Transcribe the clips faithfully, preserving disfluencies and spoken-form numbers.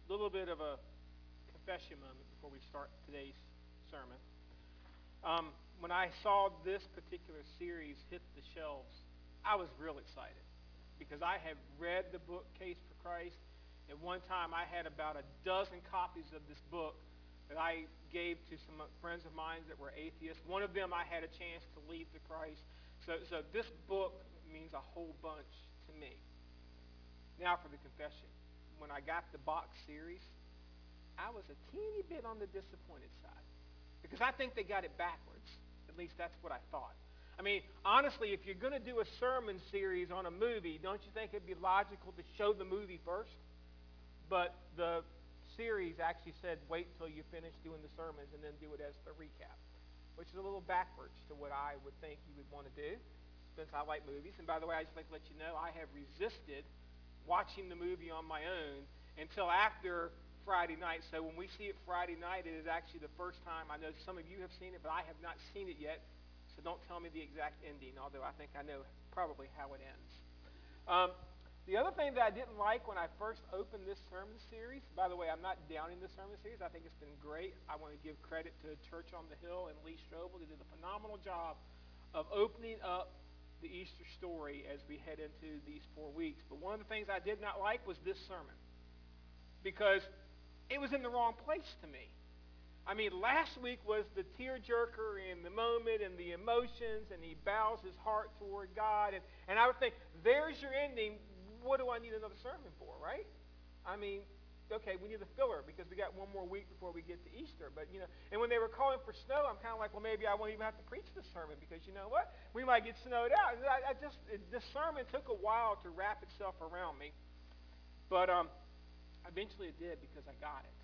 little bit of a confession moment before we start today's sermon. Um, when I saw this particular series hit the shelves, I was real excited because I have read the book Case for Christ. At one time, I had about a dozen copies of this book that I gave to some friends of mine that were atheists. One of them I had a chance to lead to Christ. So, so this book means a whole bunch to me. Now for the confession. When I got the box series, I was a teeny bit on the disappointed side because I think they got it backwards. At least that's what I thought. I mean, honestly, if you're going to do a sermon series on a movie, don't you think it'd be logical to show the movie first? But the series actually said wait till you finish doing the sermons and then do it as the recap, which is a little backwards to what I would think you would want to do since I like movies. And by the way, I just like to let you know I have resisted watching the movie on my own until after Friday night. So when we see it Friday night, it is actually the first time. I know some of you have seen it, but I have not seen it yet. So don't tell me the exact ending, although I think I know probably how it ends. Um, the other thing that I didn't like when I first opened this sermon series, by the way, I'm not downing the sermon series. I think it's been great. I want to give credit to Church on the Hill and Lee Strobel. They did a phenomenal job of opening up the Easter story as we head into these four weeks. But one of the things I did not like was this sermon because it was in the wrong place to me. I mean, last week was the tearjerker and the moment and the emotions, and he bows his heart toward God. And, and I would think, there's your ending. What do I need another sermon for, right? I mean, okay, we need a filler because we got one more week before we get to Easter. But, you know, and when they were calling for snow, I'm kind of like, well, maybe I won't even have to preach this sermon because, you know what? We might get snowed out. And I, I just, it, this sermon took a while to wrap itself around me. But um, eventually it did because I got it.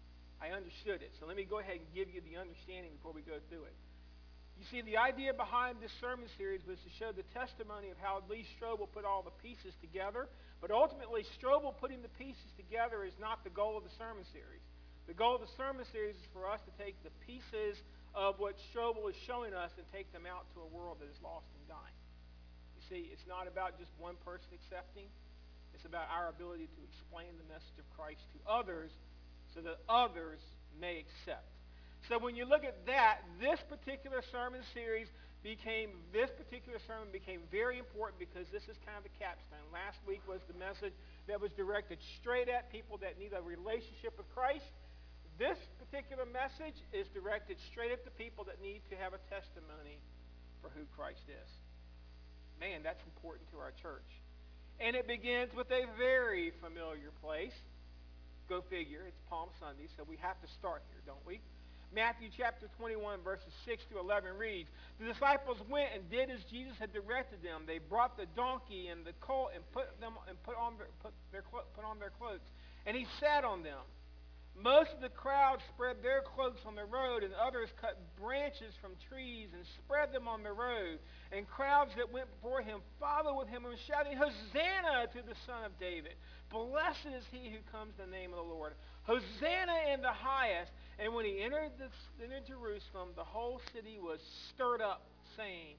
I understood it. So let me go ahead and give you the understanding before we go through it. You see, the idea behind this sermon series was to show the testimony of how Lee Strobel put all the pieces together. But ultimately, Strobel putting the pieces together is not the goal of the sermon series. The goal of the sermon series is for us to take the pieces of what Strobel is showing us and take them out to a world that is lost and dying. You see, it's not about just one person accepting. It's about our ability to explain the message of Christ to others so that others may accept. So when you look at that, this particular sermon series became, this particular sermon became very important because this is kind of the capstone. Last week was the message that was directed straight at people that need a relationship with Christ. This particular message is directed straight at the people that need to have a testimony for who Christ is. Man, that's important to our church. And it begins with a very familiar place. Go figure, it's Palm Sunday, so we have to start here, don't we? Matthew chapter twenty-one, verses six to eleven reads, the disciples went and did as Jesus had directed them. They brought the donkey and the colt and put them and put on their, put their put on their cloaks, and he sat on them. Most of the crowd spread their cloaks on the road, and others cut branches from trees and spread them on the road. And crowds that went before him followed with him and were shouting, Hosanna to the Son of David. Blessed is he who comes in the name of the Lord. Hosanna in the highest. And when he entered, the, entered Jerusalem, the whole city was stirred up, saying,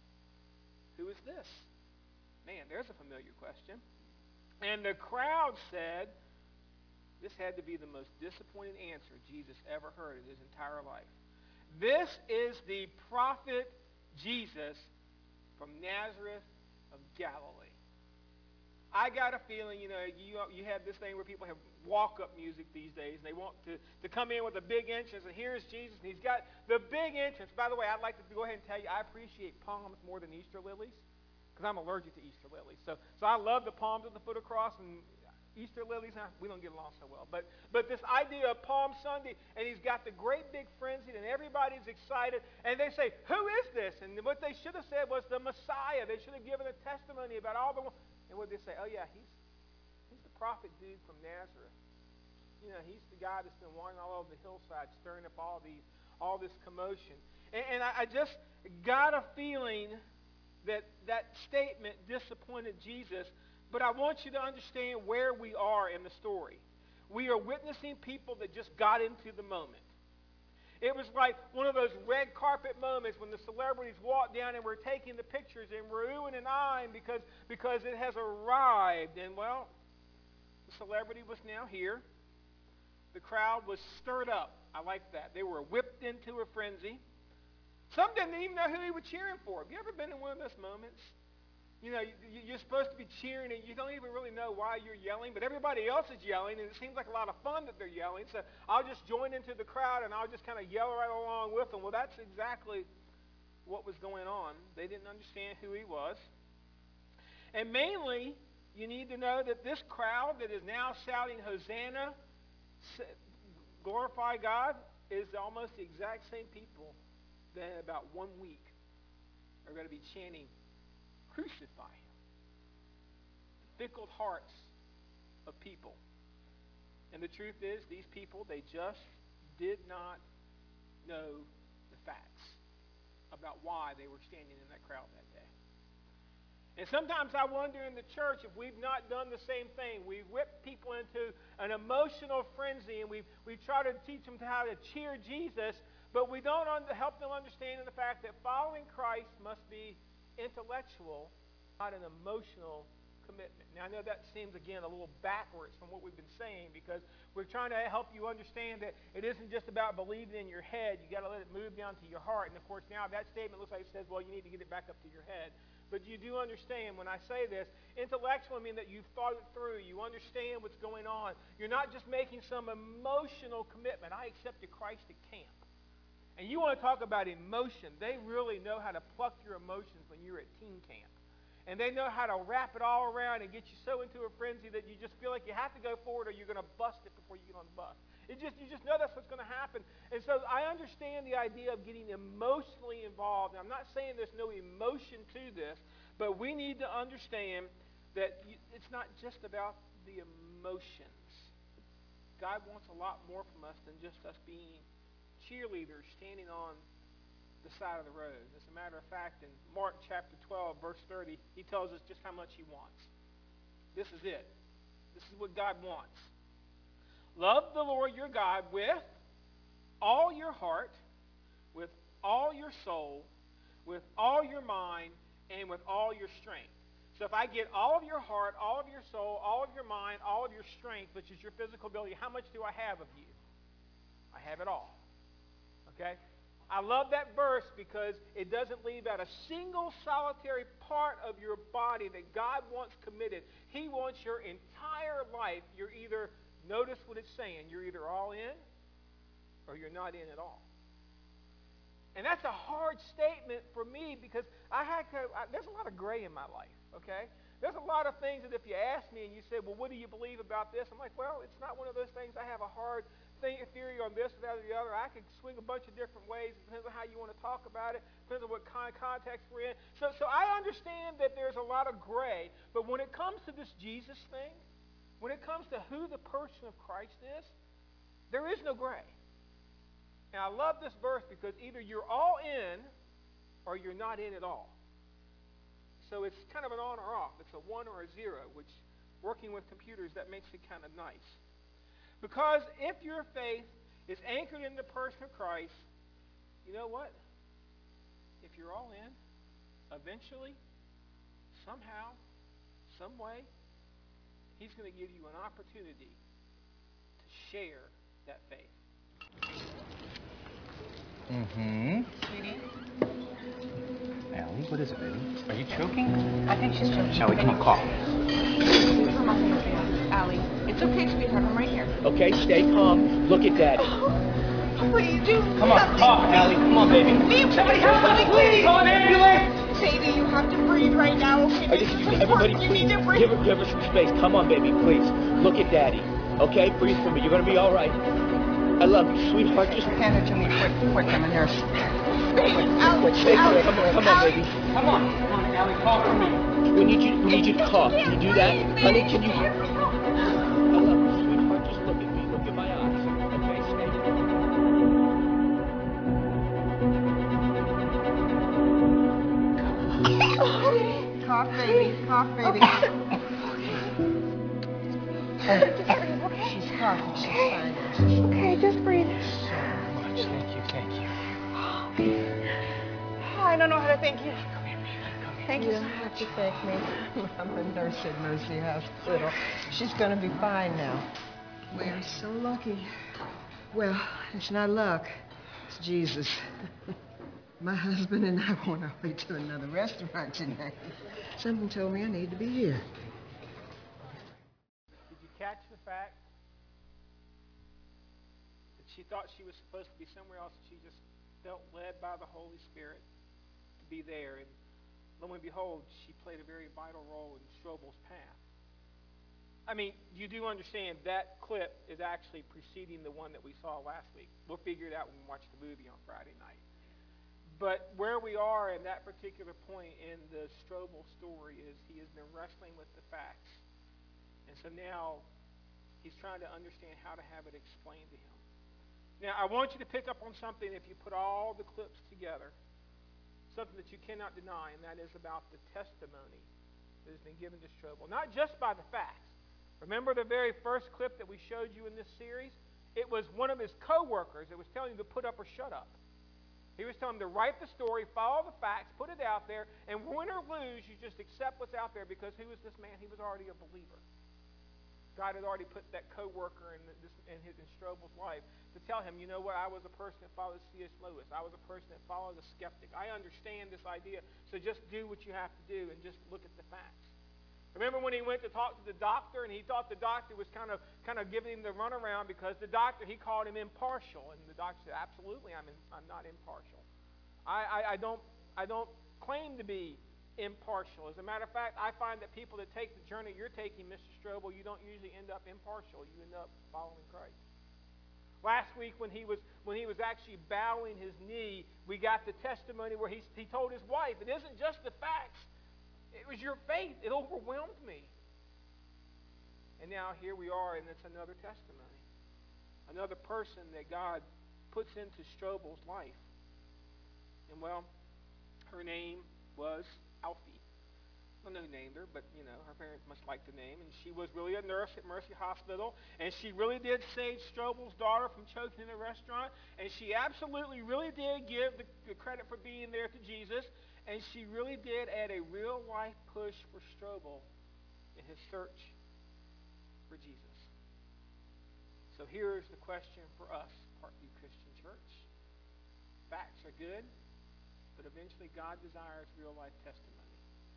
who is this? Man, there's a familiar question. And the crowd said, this had to be the most disappointing answer Jesus ever heard in his entire life. This is the prophet Jesus from Nazareth of Galilee. I got a feeling, you know, you you have this thing where people have walk-up music these days, and they want to, to come in with a big entrance, and here's Jesus, and he's got the big entrance. By the way, I'd like to go ahead and tell you, I appreciate palms more than Easter lilies, because I'm allergic to Easter lilies. So so I love the palms at the foot of the cross, and Easter lilies, we don't get along so well. But but this idea of Palm Sunday, and he's got the great big frenzy, and everybody's excited, and they say, who is this? And what they should have said was the Messiah. They should have given a testimony about all the... And what they say, oh yeah, he's he's the prophet dude from Nazareth. You know, he's the guy that's been wandering all over the hillside, stirring up all these, all this commotion. And, and I, I just got a feeling that that statement disappointed Jesus. But I want you to understand where we are in the story. We are witnessing people that just got into the moment. It was like one of those red carpet moments when the celebrities walk down and we're taking the pictures and we're oohing and eyeing because, because it has arrived. And, well, the celebrity was now here. The crowd was stirred up. I like that. They were whipped into a frenzy. Some didn't even know who they were cheering for. Have you ever been in one of those moments? You know, you're supposed to be cheering, and you don't even really know why you're yelling, but everybody else is yelling, and it seems like a lot of fun that they're yelling. So I'll just join into the crowd, and I'll just kind of yell right along with them. Well, that's exactly what was going on. They didn't understand who he was. And mainly, you need to know that this crowd that is now shouting, Hosanna, glorify God, is almost the exact same people that in about one week are going to be chanting, crucify him. The fickle hearts of people. And the truth is, these people, they just did not know the facts about why they were standing in that crowd that day. And sometimes I wonder in the church if we've not done the same thing. We've whipped people into an emotional frenzy, and we've, we've tried to teach them how to cheer Jesus, but we don't un- help them understand the fact that following Christ must be intellectual, not an emotional commitment. Now, I know that seems, again, a little backwards from what we've been saying, because we're trying to help you understand that it isn't just about believing in your head. You've got to let it move down to your heart. And, of course, now that statement looks like it says, well, you need to get it back up to your head. But you do understand when I say this, intellectual, I mean that you've thought it through. You understand what's going on. You're not just making some emotional commitment. I accepted Christ at camp. And you want to talk about emotion. They really know how to pluck your emotions when you're at teen camp. And they know how to wrap it all around and get you so into a frenzy that you just feel like you have to go forward or you're going to bust it before you get on the bus. It just You just know that's what's going to happen. And so I understand the idea of getting emotionally involved. And I'm not saying there's no emotion to this, but we need to understand that it's not just about the emotions. God wants a lot more from us than just us being cheerleaders standing on the side of the road. As a matter of fact, in Mark chapter twelve, verse thirty, he tells us just how much he wants. This is it. This is what God wants. Love the Lord your God with all your heart, with all your soul, with all your mind, and with all your strength. So if I get all of your heart, all of your soul, all of your mind, all of your strength, which is your physical ability, how much do I have of you? I have it all. Okay? I love that verse because it doesn't leave out a single solitary part of your body that God wants committed. He wants your entire life. You're either, notice what it's saying, you're either all in or you're not in at all. And that's a hard statement for me because I had to, I, there's a lot of gray in my life, okay? There's a lot of things that if you ask me and you say, well, what do you believe about this? I'm like, well, it's not one of those things I have a hard thing, theory on this or that or the other. I could swing a bunch of different ways. It depends on how you want to talk about it. It depends on what kind of context we're in. So, so I understand that there's a lot of gray. But when it comes to this Jesus thing, when it comes to who the person of Christ is, there is no gray. And I love this verse because either you're all in or you're not in at all. So it's kind of an on or off. It's a one or a zero, which working with computers, that makes it kind of nice. Because if your faith is anchored in the person of Christ, you know what? If you're all in, eventually, somehow, some way, he's going to give you an opportunity to share that faith. Mm-hmm. Sweetie? Allie, what is it, baby? Are you choking? I think she's choking. Allie, come on, cough. Come on, Allie. It's okay, sweetheart. I'm right here. Okay, stay calm. Look at Daddy. Oh, please do Come on, something. cough, Allie. Come on, baby. Please, somebody help me, please. Call an ambulance. Baby, you have to breathe right now. Okay, I this just, is everybody, important. You please, need to breathe. give her, give her some space. Come on, baby, please. Look at Daddy. Okay, breathe for me. You're gonna be all right. I love you, sweetheart. Just hand it to me quick, quick. I'm a nurse. quick, quick. Stay quick. Come on, come on, baby. Come on, come on, Allie, cough for me. We need you. We need you to cough. Can you do that, honey? Can you? I love you, sweetheart. Just look at me. Look at my eyes. Okay, stay. Cough, baby. Cough, baby. She's coughing. She's fine. Okay, just breathe. So much. Thank you. Thank you. I don't know how to thank you. Come here, baby. Come here. Thank you You so don't have much. to thank me. I'm a nurse at Mercy Hospital. She's going to be fine now. We're so lucky. Well, it's not luck. It's Jesus. My husband and I were on our way to another restaurant tonight. Something told me I need to be here. Did you catch the fact that she thought she was supposed to be somewhere else and she just felt led by the Holy Spirit to be there? And lo and behold, she played a very vital role in Strobel's path. I mean, you do understand that clip is actually preceding the one that we saw last week. We'll figure it out when we watch the movie on Friday night. But where we are in that particular point in the Strobel story is he has been wrestling with the facts. And so now he's trying to understand how to have it explained to him. Now, I want you to pick up on something if you put all the clips together, something that you cannot deny, and that is about the testimony that has been given to Strobel. Not just by the facts. Remember the very first clip that we showed you in this series? It was one of his co-workers that was telling him to put up or shut up. He was telling him to write the story, follow the facts, put it out there, and win or lose, you just accept what's out there, because who was this man? He was already a believer. God had already put that co-worker in, this, in, his, in Strobel's life to tell him, you know what, I was a person that followed C S Lewis. I was a person that followed a skeptic. I understand this idea, so just do what you have to do and just look at the facts. Remember when he went to talk to the doctor, and he thought the doctor was kind of kind of giving him the runaround because the doctor, he called him impartial, and the doctor said, absolutely, I'm in, I'm not impartial. I, I, I don't I don't claim to be impartial. As a matter of fact, I find that people that take the journey you're taking, Mister Strobel, you don't usually end up impartial. You end up following Christ. Last week when he was when he was actually bowing his knee, we got the testimony where he, he told his wife, it isn't just the facts. It was your faith. It overwhelmed me. And now here we are, and it's another testimony. Another person that God puts into Strobel's life. And well, her name was Alfie. I don't know who named her, but you know, her parents must like the name. And she was really a nurse at Mercy Hospital. And she really did save Strobel's daughter from choking in a restaurant. And she absolutely really did give the, the credit for being there to Jesus. And she really did add a real-life push for Strobel in his search for Jesus. So here's the question for us, Parkview Christian Church. Facts are good, but eventually God desires real-life testimony.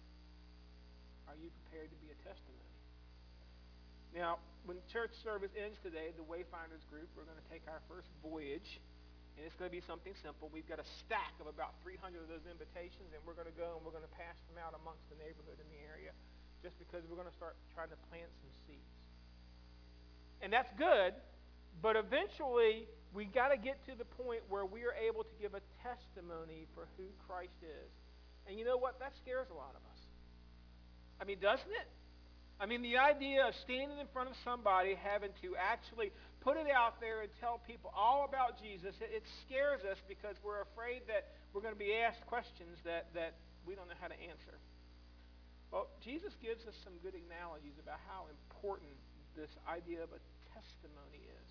Are you prepared to be a testimony? Now, when church service ends today, the Wayfinders group, we're going to take our first voyage. And it's going to be something simple. We've got a stack of about three hundred of those invitations, and we're going to go and we're going to pass them out amongst the neighborhood in the area just because we're going to start trying to plant some seeds. And that's good, but eventually we got to get to the point where we are able to give a testimony for who Christ is. And you know what? That scares a lot of us. I mean, doesn't it? I mean, the idea of standing in front of somebody, having to actually put it out there and tell people all about Jesus, it, it scares us because we're afraid that we're going to be asked questions that, that we don't know how to answer. Well, Jesus gives us some good analogies about how important this idea of a testimony is.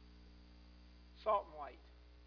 Salt and light.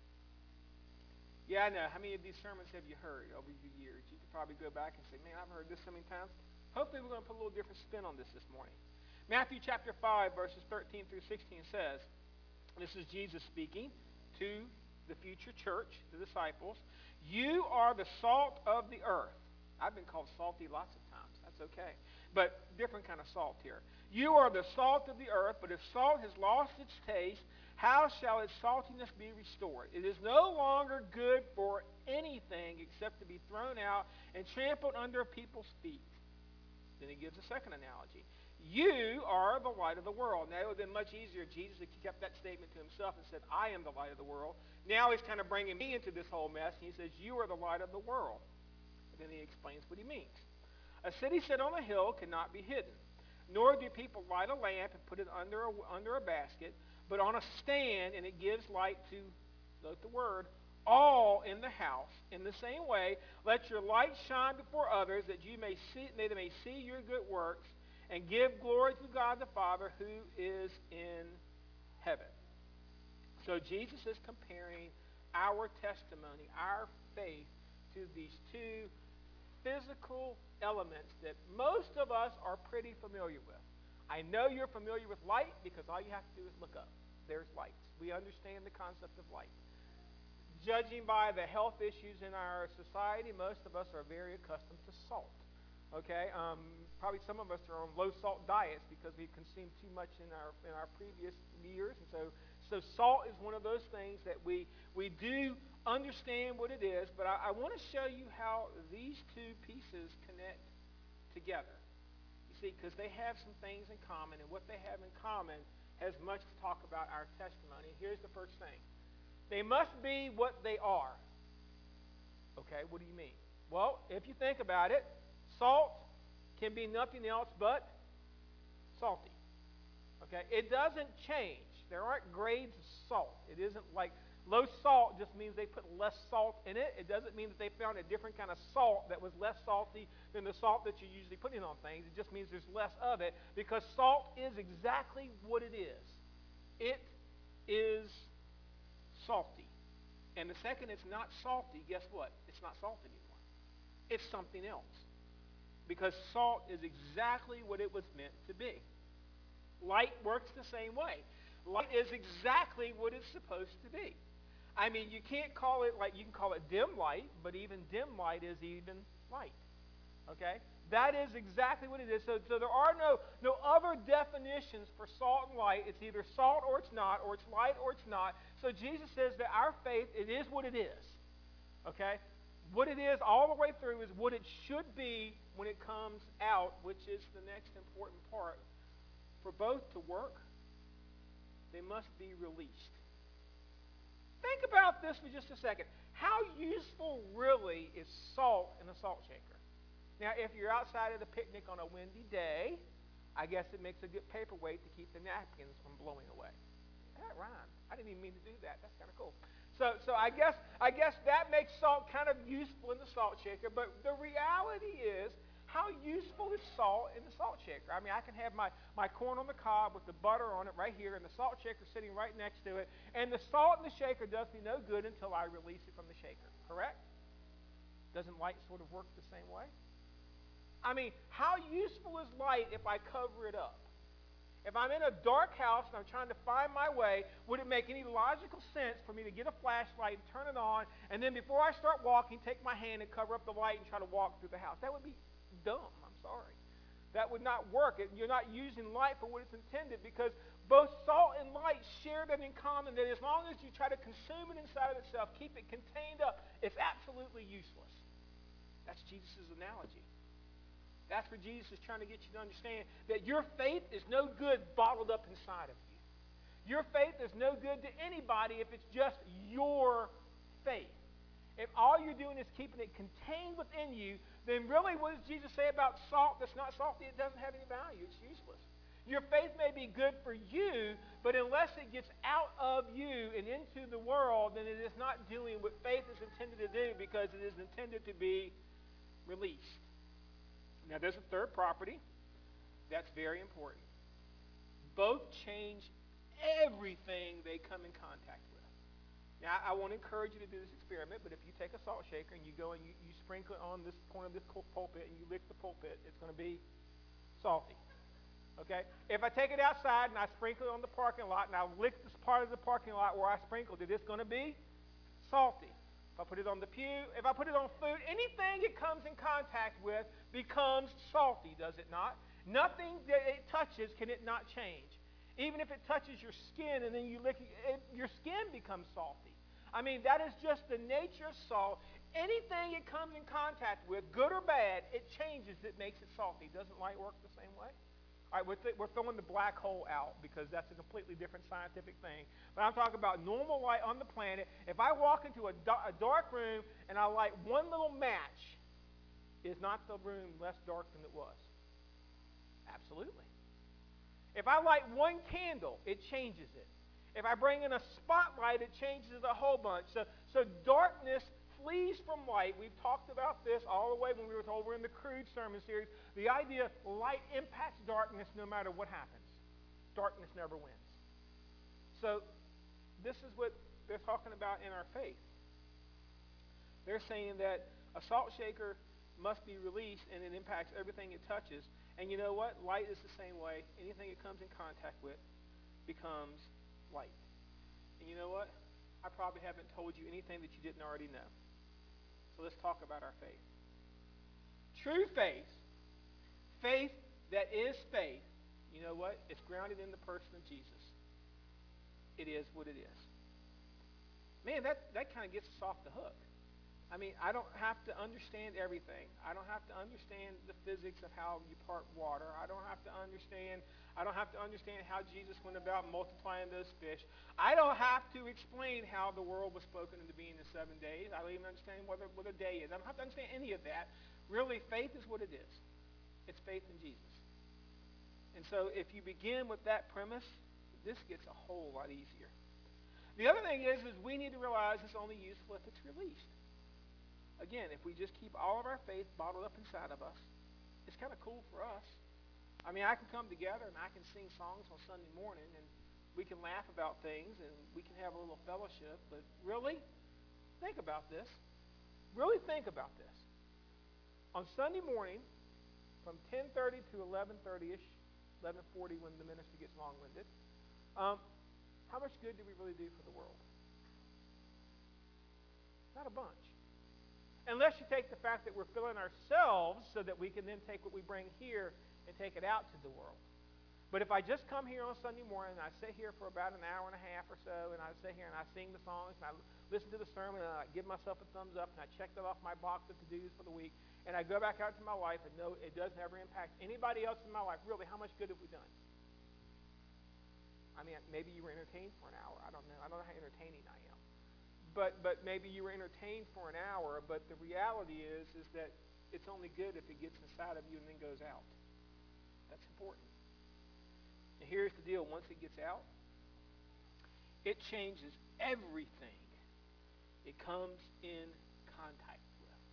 Yeah, I know. How many of these sermons have you heard over the years? You could probably go back and say, man, I've heard this so many times. Hopefully we're going to put a little different spin on this this morning. Matthew chapter five, verses thirteen through sixteen says, this is Jesus speaking to the future church, the disciples, you are the salt of the earth. I've been called salty lots of times. That's okay. But different kind of salt here. You are the salt of the earth, but if salt has lost its taste, how shall its saltiness be restored? It is no longer good for anything except to be thrown out and trampled under people's feet. Then he gives a second analogy. You are the light of the world. Now, it would have been much easier if Jesus had kept that statement to himself and said, I am the light of the world. Now he's kind of bringing me into this whole mess, and he says, you are the light of the world. And then he explains what he means. A city set on a hill cannot be hidden, nor do people light a lamp and put it under a, under a basket, but on a stand, and it gives light to, note the word, all in the house. In the same way, let your light shine before others, that you may see, they may see your good works, and give glory to God the Father who is in heaven. So Jesus is comparing our testimony, our faith, to these two physical elements that most of us are pretty familiar with. I know you're familiar with light because all you have to do is look up. There's lights. We understand the concept of light. Judging by the health issues in our society, most of us are very accustomed to salt. Okay, um, probably some of us are on low salt diets because we've consumed too much in our in our previous years, and so so salt is one of those things that we we do understand what it is. But I, I want to show you how these two pieces connect together. You see, because they have some things in common, and what they have in common has much to talk about our testimony. Here's the first thing: they must be what they are. Okay, what do you mean? Well, if you think about it, salt can be nothing else but salty. Okay? It doesn't change. There aren't grades of salt. It isn't like low salt just means they put less salt in it. It doesn't mean that they found a different kind of salt that was less salty than the salt that you're usually putting on things. It just means there's less of it because salt is exactly what it is. It is salty. And the second it's not salty, guess what? It's not salt anymore. It's something else. Because salt is exactly what it was meant to be. Light works the same way. Light is exactly what it's supposed to be. I mean, you can't call it like, you can call it dim light, but even dim light is even light. Okay? That is exactly what it is. So, so there are no, no other definitions for salt and light. It's either salt or it's not, or it's light or it's not. So Jesus says that our faith, it is what it is. Okay? What it is all the way through is what it should be when it comes out, which is the next important part. For both to work, they must be released. Think about this for just a second. How useful really is salt in a salt shaker? Now, if you're outside at a picnic on a windy day, I guess it makes a good paperweight to keep the napkins from blowing away. That rhymed. I didn't even mean to do that. That's kind of cool. So, so I guess I guess that makes salt kind of useful in the salt shaker. But the reality is, how useful is salt in the salt shaker? I mean, I can have my, my corn on the cob with the butter on it right here, and the salt shaker sitting right next to it. And the salt in the shaker does me no good until I release it from the shaker. Correct? Doesn't light sort of work the same way? I mean, how useful is light if I cover it up? If I'm in a dark house and I'm trying to find my way, would it make any logical sense for me to get a flashlight and turn it on, and then before I start walking, take my hand and cover up the light and try to walk through the house? That would be dumb. I'm sorry. That would not work. You're not using light for what it's intended, because both salt and light share that in common, that as long as you try to consume it inside of itself, keep it contained up, it's absolutely useless. That's Jesus' analogy. That's where Jesus is trying to get you to understand that your faith is no good bottled up inside of you. Your faith is no good to anybody if it's just your faith. If all you're doing is keeping it contained within you, then really what does Jesus say about salt that's not salty? It doesn't have any value. It's useless. Your faith may be good for you, but unless it gets out of you and into the world, then it is not doing what faith is intended to do, because it is intended to be released. Now, there's a third property that's very important. Both change everything they come in contact with. Now, I want to encourage you to do this experiment, but if you take a salt shaker and you go and you, you sprinkle it on this corner of this pulpit and you lick the pulpit, it's going to be salty. Okay? If I take it outside and I sprinkle it on the parking lot and I lick this part of the parking lot where I sprinkled it, it's going to be salty. If I put it on the pew, if I put it on food, anything it comes in contact with becomes salty, does it not? Nothing that it touches can it not change. Even if it touches your skin and then you lick it, it, your skin becomes salty. I mean, that is just the nature of salt. Anything it comes in contact with, good or bad, it changes, it makes it salty. Doesn't light work the same way? All right, we're, th- we're throwing the black hole out because that's a completely different scientific thing. But I'm talking about normal light on the planet. If I walk into a, da- a dark room and I light one little match, is not the room less dark than it was? Absolutely. If I light one candle, it changes it. If I bring in a spotlight, it changes it a whole bunch. So, so darkness flees from light. We've talked about this all the way when we were over in the Crude sermon series. The idea light impacts darkness no matter what happens. Darkness never wins. So this is what they're talking about in our faith. They're saying that a salt shaker must be released and it impacts everything it touches. And you know what? Light is the same way. Anything it comes in contact with becomes light. And you know what? I probably haven't told you anything that you didn't already know. So let's talk about our faith. True faith, faith that is faith, you know what? It's grounded in the person of Jesus. It is what it is. Man, that, that kind of gets us off the hook. I mean, I don't have to understand everything. I don't have to understand the physics of how you part water. I don't have to understand, I don't have to understand how Jesus went about multiplying those fish. I don't have to explain how the world was spoken into being in seven days. I don't even understand what a, what a day is. I don't have to understand any of that. Really, faith is what it is. It's faith in Jesus. And so if you begin with that premise, this gets a whole lot easier. The other thing is, is we need to realize it's only useful if it's released. Again, if we just keep all of our faith bottled up inside of us, it's kind of cool for us. I mean, I can come together and I can sing songs on Sunday morning and we can laugh about things and we can have a little fellowship, but really, think about this. Really think about this. On Sunday morning, from ten thirty to eleven thirty-ish, eleven forty when the ministry gets long-winded, um, how much good do we really do for the world? Not a bunch. Unless you take the fact that we're filling ourselves so that we can then take what we bring here and take it out to the world. But if I just come here on Sunday morning and I sit here for about an hour and a half or so and I sit here and I sing the songs and I listen to the sermon and I give myself a thumbs up and I check that off my box of to-dos for the week and I go back out to my life and know it doesn't ever impact anybody else in my life, really, how much good have we done? I mean, maybe you were entertained for an hour. I don't know. I don't know how entertaining I am. But but maybe you were entertained for an hour, but the reality is is that it's only good if it gets inside of you and then goes out. That's important. And here's the deal. Once it gets out, it changes everything it comes in contact with.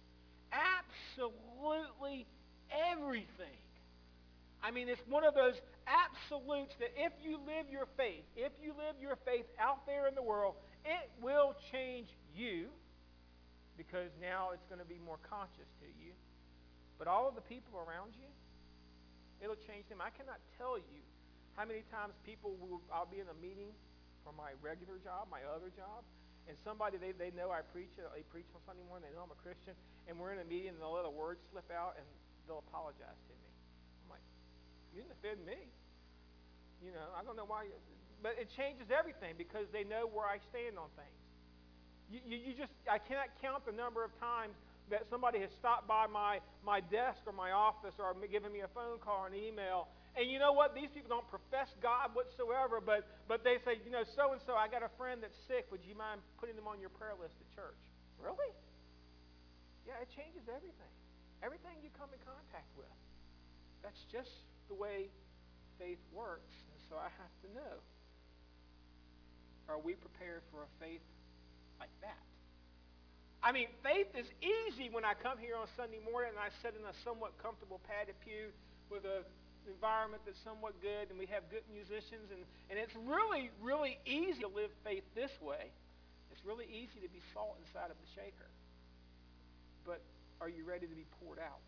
Absolutely everything. I mean, it's one of those absolutes that if you live your faith, if you live your faith out there in the world, it will change you because now it's going to be more conscious to you. But all of the people around you, it'll change them. I cannot tell you how many times people will, I'll be in a meeting for my regular job, my other job, and somebody, they, they know I preach, they preach on Sunday morning, they know I'm a Christian, and we're in a meeting and they'll let a word slip out and they'll apologize to me. I'm like, you didn't offend me. You know, I don't know why. You, but it changes everything because they know where I stand on things. You, you, you just, I cannot count the number of times that somebody has stopped by my, my desk or my office or given me a phone call or an email. And you know what? These people don't profess God whatsoever, but, but they say, you know, so-and-so, I got a friend that's sick. Would you mind putting them on your prayer list at church? Really? Yeah, it changes everything. Everything you come in contact with. That's just the way faith works. And so I have to know, are we prepared for a faith like that? I mean, faith is easy when I come here on Sunday morning and I sit in a somewhat comfortable padded pew with an environment that's somewhat good and we have good musicians. And, and it's really, really easy to live faith this way. It's really easy to be salt inside of the shaker. But are you ready to be poured out?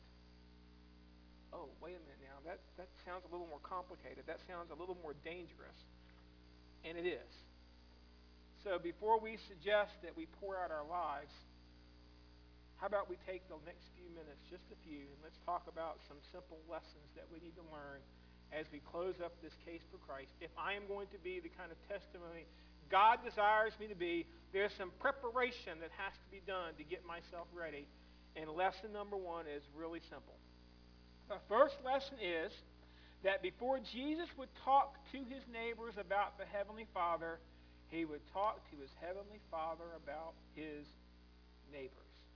Oh, wait a minute now. That, that sounds a little more complicated. That sounds a little more dangerous. And it is. So before we suggest that we pour out our lives, how about we take the next few minutes, just a few, and let's talk about some simple lessons that we need to learn as we close up this case for Christ. If I am going to be the kind of testimony God desires me to be, there's some preparation that has to be done to get myself ready. And lesson number one is really simple. The first lesson is that before Jesus would talk to his neighbors about the Heavenly Father, he would talk to his Heavenly Father about his neighbors.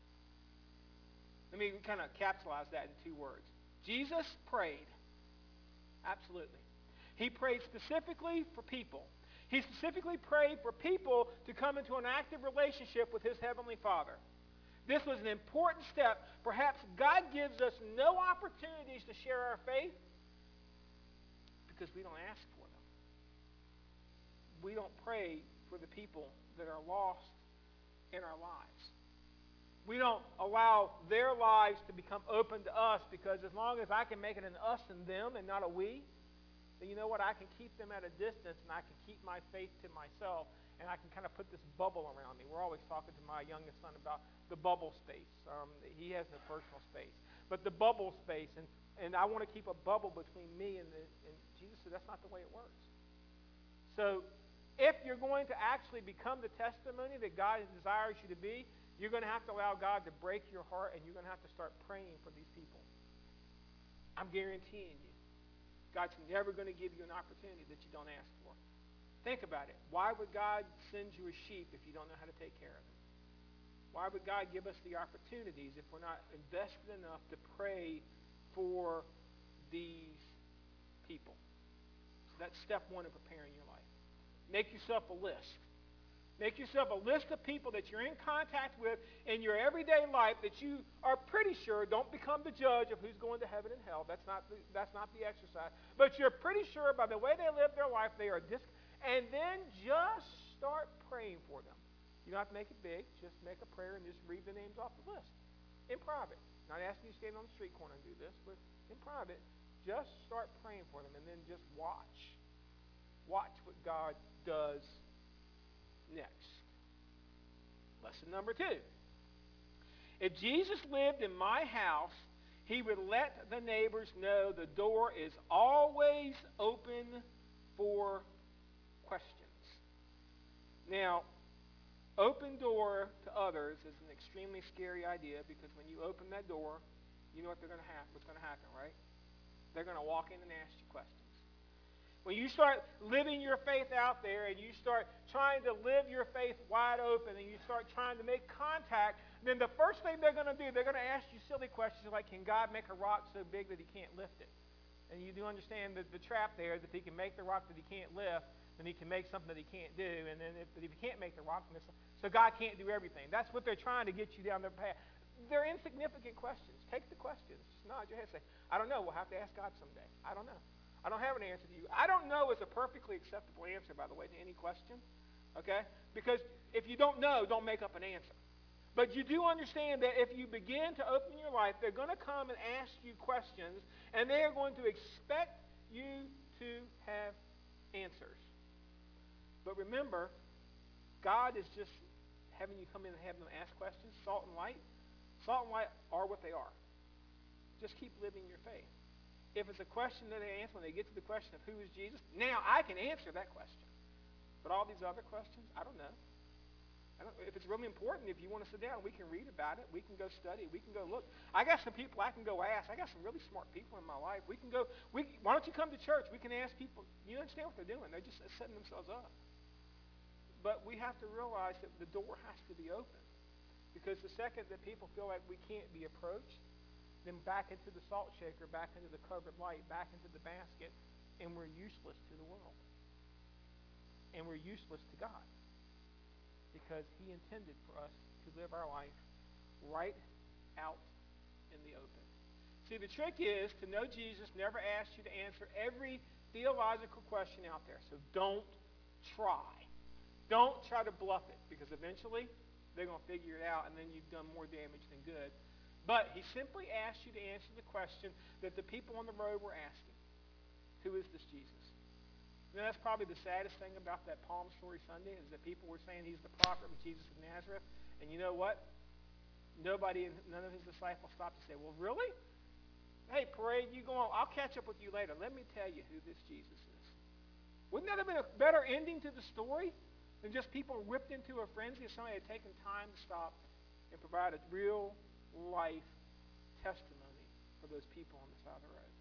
Let me kind of capsulize that in two words. Jesus prayed. Absolutely. He prayed specifically for people. He specifically prayed for people to come into an active relationship with his Heavenly Father. This was an important step. Perhaps God gives us no opportunities to share our faith because we don't ask for them. We don't pray for the people that are lost in our lives. We don't allow their lives to become open to us, because as long as I can make it an us and them and not a we, then you know what? I can keep them at a distance, and I can keep my faith to myself, and I can kind of put this bubble around me. We're always talking to my youngest son about the bubble space. Um, he has no personal space. But the bubble space, and, and I want to keep a bubble between me and, the, and Jesus said that's not the way it works. So if you're going to actually become the testimony that God desires you to be, you're going to have to allow God to break your heart, and you're going to have to start praying for these people. I'm guaranteeing you, God's never going to give you an opportunity that you don't ask for. Think about it. Why would God send you a sheep if you don't know how to take care of them? Why would God give us the opportunities if we're not invested enough to pray for these people? So that's step one in preparing your life. Make yourself a list. Make yourself a list of people that you're in contact with in your everyday life that you are pretty sure don't become the judge of who's going to heaven and hell. That's not the, that's not the exercise. But you're pretty sure by the way they live their life, they are dis. And then just start praying for them. You don't have to make it big. Just make a prayer and just read the names off the list in private. Not asking you to stand on the street corner and do this, but in private, just start praying for them, and then just watch. Watch what God does next. Lesson number two. If Jesus lived in my house, he would let the neighbors know the door is always open for questions. Now, open door to others is an extremely scary idea, because when you open that door, you know what they're going to have, what's going to happen, right? They're going to walk in and ask you questions. When you start living your faith out there, and you start trying to live your faith wide open, and you start trying to make contact, then the first thing they're going to do, they're going to ask you silly questions like, can God make a rock so big that he can't lift it? And you do understand the, the trap there, that if he can make the rock that he can't lift, then he can make something that he can't do. And then if, if he can't make the rock, then it's, so God can't do everything. That's what they're trying to get you down their path. They're insignificant questions. Take the questions. Just nod your head and say, I don't know. We'll have to ask God someday. I don't know. I don't have an answer to you. I don't know is a perfectly acceptable answer, by the way, to any question. Okay? Because if you don't know, don't make up an answer. But you do understand that if you begin to open your life, they're going to come and ask you questions, and they are going to expect you to have answers. But remember, God is just having you come in and have them ask questions. Salt and light. Salt and light are what they are. Just keep living your faith. If it's a question that they answer, when they get to the question of who is Jesus, now I can answer that question. But all these other questions, I don't know. I don't, if it's really important, if you want to sit down, we can read about it. We can go study. We can go look. I got some people I can go ask. I got some really smart people in my life. We can go. We, why don't you come to church? We can ask people. You understand what they're doing? They're just setting themselves up. But we have to realize that the door has to be open. Because the second that people feel like we can't be approached, then back into the salt shaker, back into the covered light, back into the basket, and we're useless to the world. And we're useless to God. Because he intended for us to live our life right out in the open. See, the trick is to know Jesus never asks you to answer every theological question out there. So don't try. Don't try to bluff it, because eventually they're going to figure it out, and then you've done more damage than good. But he simply asked you to answer the question that the people on the road were asking. Who is this Jesus? You know, that's probably the saddest thing about that Palm Story Sunday, is that people were saying he's the prophet of Jesus of Nazareth. And you know what? Nobody, none of his disciples stopped to say, well, really? Hey, parade, you go on. I'll catch up with you later. Let me tell you who this Jesus is. Wouldn't that have been a better ending to the story than just people whipped into a frenzy if somebody had taken time to stop and provide a real life testimony for those people on the side of the road?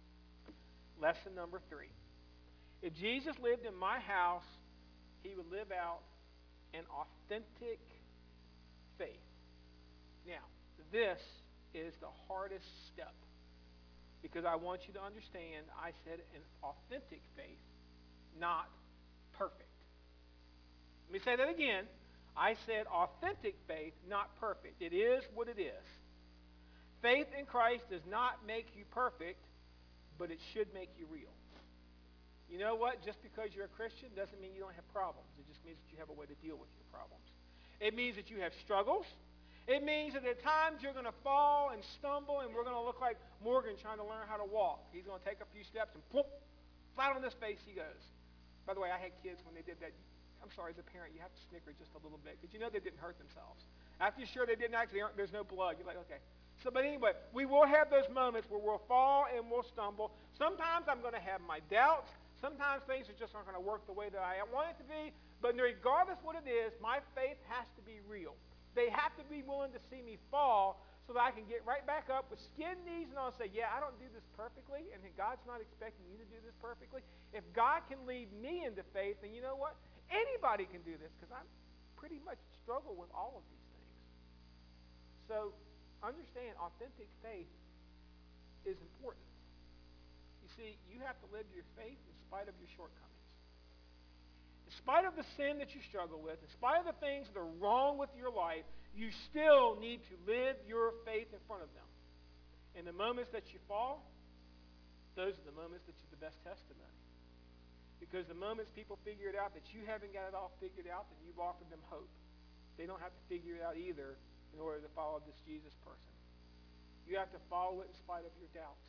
Lesson number three. If Jesus lived in my house, he would live out an authentic faith. Now, this is the hardest step, because I want you to understand I said an authentic faith, not perfect. Let me say that again. I said authentic faith, not perfect. It is what it is. Faith in Christ does not make you perfect, but it should make you real. You know what? Just because you're a Christian doesn't mean you don't have problems. It just means that you have a way to deal with your problems. It means that you have struggles. It means that at times you're going to fall and stumble, and we're going to look like Morgan trying to learn how to walk. He's going to take a few steps and boom, flat on his face he goes. By the way, I had kids when they did that. I'm sorry, as a parent, you have to snicker just a little bit because you know they didn't hurt themselves. After you're sure they didn't actually, there's no blood. You're like, okay. So, but anyway, we will have those moments where we'll fall and we'll stumble. Sometimes I'm going to have my doubts. Sometimes things are just not going to work the way that I want it to be. But regardless what it is, my faith has to be real. They have to be willing to see me fall so that I can get right back up with skin knees and I'll say, yeah, I don't do this perfectly, and God's not expecting you to do this perfectly. If God can lead me into faith, then you know what? Anybody can do this because I pretty much struggle with all of these things. So understand, authentic faith is important. You see, you have to live your faith in spite of your shortcomings. In spite of the sin that you struggle with, in spite of the things that are wrong with your life, you still need to live your faith in front of them. In the moments that you fall, those are the moments that you're the best testimony. Because the moments people figure it out that you haven't got it all figured out, then you've offered them hope. They don't have to figure it out either in order to follow this Jesus person. You have to follow it in spite of your doubts.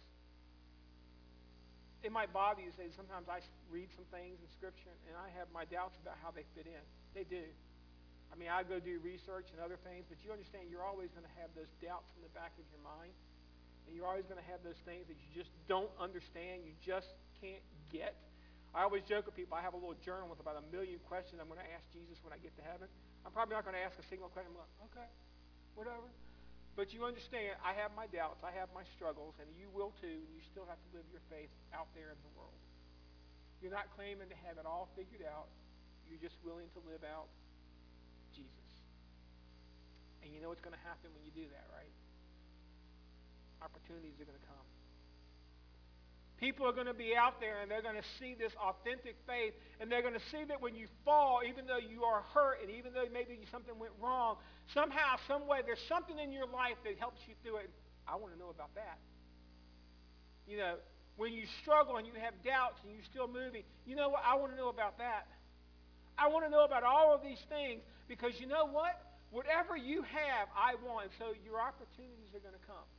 It might bother you to say sometimes I read some things in Scripture and I have my doubts about how they fit in. They do. I mean, I go do research and other things, but you understand you're always going to have those doubts in the back of your mind. And you're always going to have those things that you just don't understand, you just can't get. I always joke with people, I have a little journal with about a million questions I'm going to ask Jesus when I get to heaven. I'm probably not going to ask a single question. I'm like, okay, whatever. But you understand, I have my doubts, I have my struggles, and you will too, and you still have to live your faith out there in the world. You're not claiming to have it all figured out. You're just willing to live out Jesus. And you know what's going to happen when you do that, right? Opportunities are going to come. People are going to be out there and they're going to see this authentic faith, and they're going to see that when you fall, even though you are hurt and even though maybe something went wrong, somehow, some way, there's something in your life that helps you through it. I want to know about that. You know, when you struggle and you have doubts and you're still moving, you know what? I want to know about that. I want to know about all of these things because you know what? Whatever you have, I want. And so your opportunities are going to come.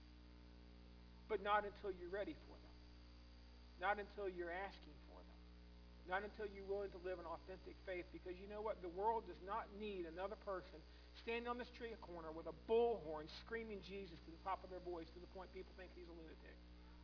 But not until you're ready for them. Not until you're asking for them. Not until you're willing to live an authentic faith. Because you know what? The world does not need another person standing on the street corner with a bullhorn screaming Jesus to the top of their voice to the point people think he's a lunatic.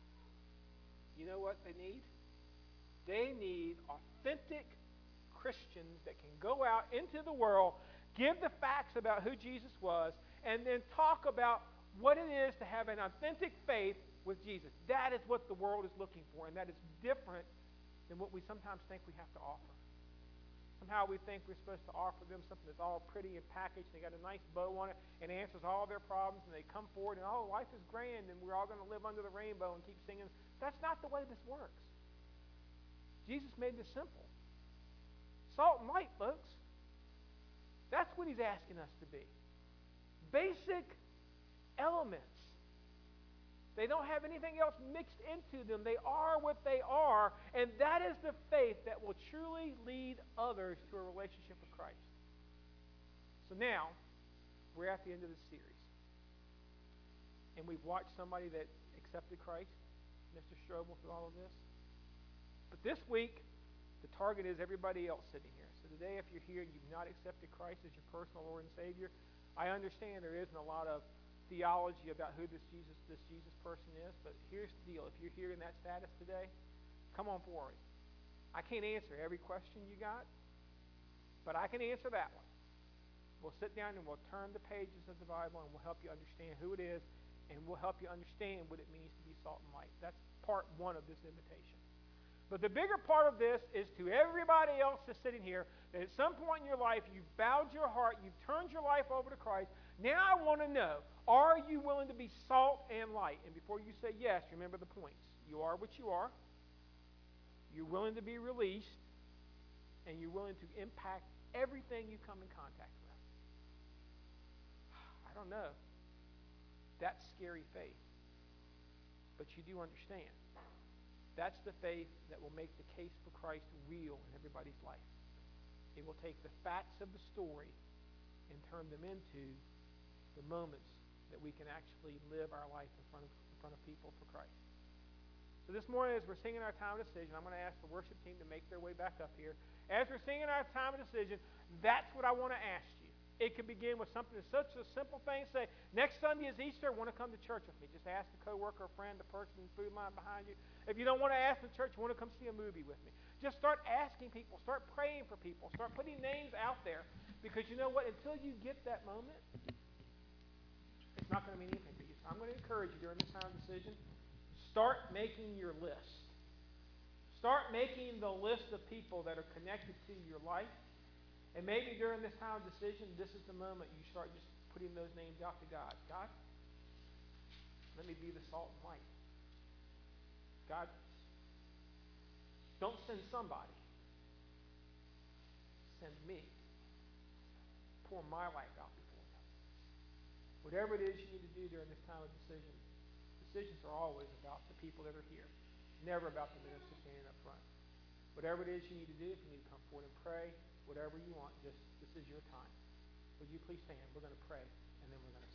You know what they need? They need authentic Christians that can go out into the world, give the facts about who Jesus was, and then talk about what it is to have an authentic faith with Jesus. That is what the world is looking for, and that is different than what we sometimes think we have to offer. Somehow we think we're supposed to offer them something that's all pretty and packaged, and they got a nice bow on it, and answers all their problems, and they come forward, and oh, life is grand, and we're all going to live under the rainbow and keep singing. That's not the way this works. Jesus made this simple. Salt and light, folks. That's what he's asking us to be. Basic elements. They don't have anything else mixed into them. They are what they are, and that is the faith that will truly lead others to a relationship with Christ. So now, we're at the end of the series. And we've watched somebody that accepted Christ, Mister Strobel, through all of this. But this week, the target is everybody else sitting here. So today, if you're here and you've not accepted Christ as your personal Lord and Savior, I understand there isn't a lot of theology about who this Jesus this Jesus person is, but here's the deal. If you're here in that status today, come on forward. I can't answer every question you got, but I can answer that one. We'll sit down and we'll turn the pages of the Bible and we'll help you understand who it is, and we'll help you understand what it means to be salt and light. That's part one of this invitation. But the bigger part of this is to everybody else that's sitting here, that at some point in your life you've bowed your heart, you've turned your life over to Christ. Now I want to know, are you willing to be salt and light? And before you say yes, remember the points. You are what you are. You're willing to be released. And you're willing to impact everything you come in contact with. I don't know. That's scary faith. But you do understand. That's the faith that will make the case for Christ real in everybody's life. It will take the facts of the story and turn them into the moments that we can actually live our life in front of, in front of people for Christ. So this morning, as we're singing our time of decision, I'm going to ask the worship team to make their way back up here. As we're singing our time of decision, that's what I want to ask you. It could begin with something that's such a simple thing. Say, next Sunday is Easter, I want to come to church with me. Just ask a coworker, a friend, the person in the food line behind you. If you don't want to ask the church, you want to come see a movie with me. Just start asking people. Start praying for people. Start putting names out there. Because you know what? Until you get that moment, it's not going to mean anything to you. So I'm going to encourage you during this time of decision, start making your list. Start making the list of people that are connected to your life. And maybe during this time of decision, this is the moment you start just putting those names out to God. God, let me be the salt and light. God, don't send somebody. Send me. Pour my life out before them. Whatever it is you need to do during this time of decision, decisions are always about the people that are here. Never about the minister standing up front. Whatever it is you need to do, if you need to come forward and pray, whatever you want, just this is your time. Would you please stand? We're going to pray, and then we're going to